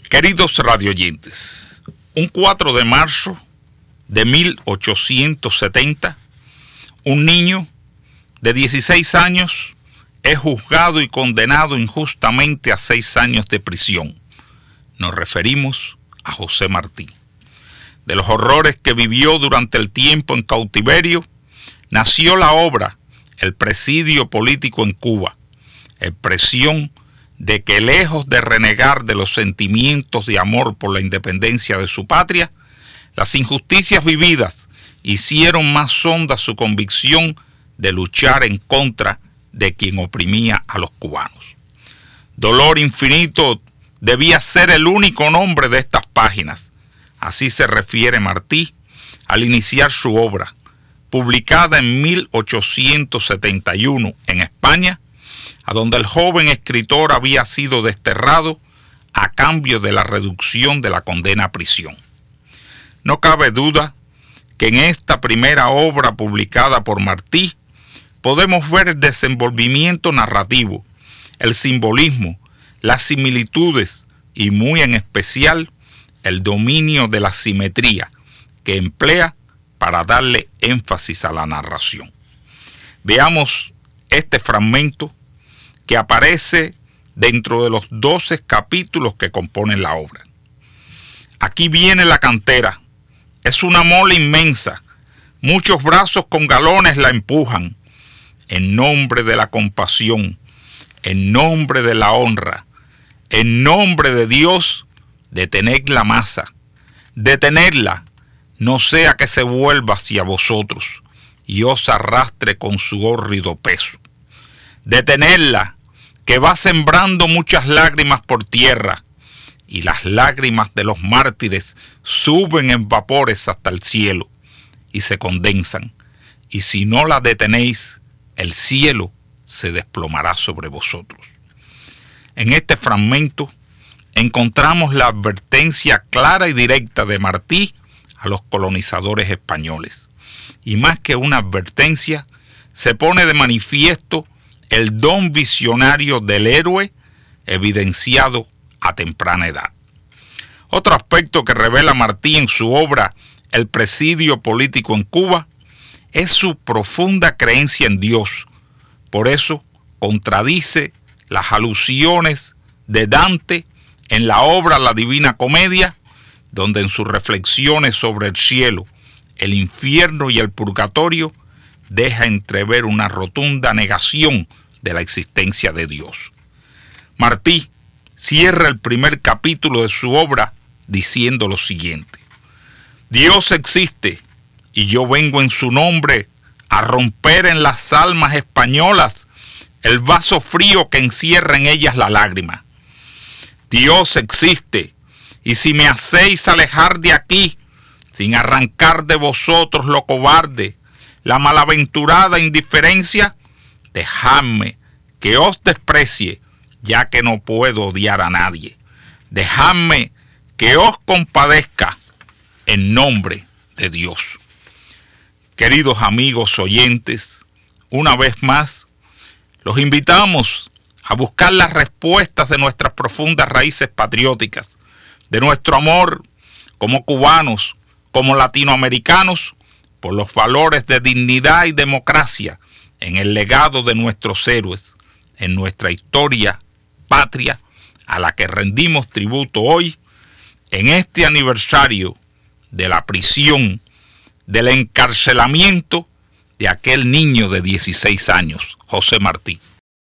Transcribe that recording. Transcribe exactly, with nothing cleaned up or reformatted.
Queridos radioyentes, un cuatro de marzo de mil ochocientos setenta, un niño de dieciséis años es juzgado y condenado injustamente a seis años de prisión. Nos referimos a José Martí. De los horrores que vivió durante el tiempo en cautiverio, nació la obra El presidio político en Cuba, expresión de que, lejos de renegar de los sentimientos de amor por la independencia de su patria, las injusticias vividas hicieron más honda su convicción de luchar en contra de quien oprimía a los cubanos. Dolor infinito debía ser el único nombre de estas páginas. Así se refiere Martí al iniciar su obra, publicada en mil ochocientos setenta y uno en España, a donde el joven escritor había sido desterrado a cambio de la reducción de la condena a prisión. No cabe duda que en esta primera obra publicada por Martí podemos ver el desenvolvimiento narrativo, el simbolismo, las similitudes y muy en especial el dominio de la simetría que emplea para darle énfasis a la narración. Veamos este fragmento que aparece dentro de los doce capítulos que componen la obra. Aquí viene la cantera. Es una mole inmensa. Muchos brazos con galones la empujan. En nombre de la compasión, en nombre de la honra, en nombre de Dios, detened la masa. Detenerla, no sea que se vuelva hacia vosotros y os arrastre con su hórrido peso. Detenerla, que va sembrando muchas lágrimas por tierra, y las lágrimas de los mártires suben en vapores hasta el cielo y se condensan, y si no la detenéis, el cielo se desplomará sobre vosotros. En este fragmento encontramos la advertencia clara y directa de Martí a los colonizadores españoles, y más que una advertencia, se pone de manifiesto el don visionario del héroe evidenciado a temprana edad. Otro aspecto que revela Martí en su obra El presidio político en Cuba es su profunda creencia en Dios. Por eso contradice las alusiones de Dante en la obra La Divina Comedia, donde en sus reflexiones sobre el cielo, el infierno y el purgatorio deja entrever una rotunda negación de la existencia de Dios. Martí cierra el primer capítulo de su obra diciendo lo siguiente: Dios existe y yo vengo en su nombre a romper en las almas españolas el vaso frío que encierra en ellas la lágrima. Dios existe y si me hacéis alejar de aquí, sin arrancar de vosotros lo cobarde, la malaventurada indiferencia, dejadme que os desprecie, ya que no puedo odiar a nadie. Dejadme que os compadezca en nombre de Dios. Queridos amigos oyentes, una vez más, los invitamos a buscar las respuestas de nuestras profundas raíces patrióticas, de nuestro amor como cubanos, como latinoamericanos, por los valores de dignidad y democracia en el legado de nuestros héroes, en nuestra historia patria, a la que rendimos tributo hoy, en este aniversario de la prisión, del encarcelamiento de aquel niño de dieciséis años, José Martí.